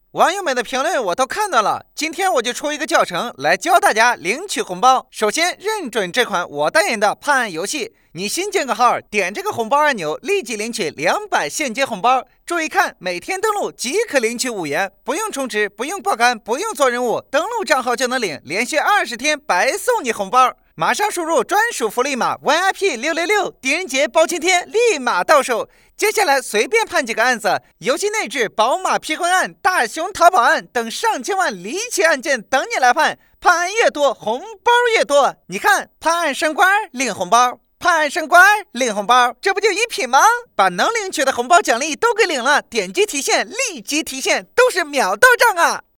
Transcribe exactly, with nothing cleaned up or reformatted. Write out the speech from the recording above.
网友们的评论我都看到了，今天我就出一个教程来教大家领取红包。首先认准这款我代言的判案游戏，你新建个号，点这个红包按钮，立即领取两百现金红包。注意看，每天登录即可领取五元，不用充值，不用爆肝，不用做任务，登录账号就能领，连续二十天白送你红包。马上输入专属福利码 Y I P 六六六，狄仁杰包青天立马到手。接下来随便判几个案子，游戏内置宝马劈婚案、大熊淘宝案等上千万离奇案件等你来判，判案越多红包越多。你看，判案升官领红包，判案升官领红包，这不就一品吗？把能领取的红包奖励都给领了，点击提现立即提现，都是秒到账啊！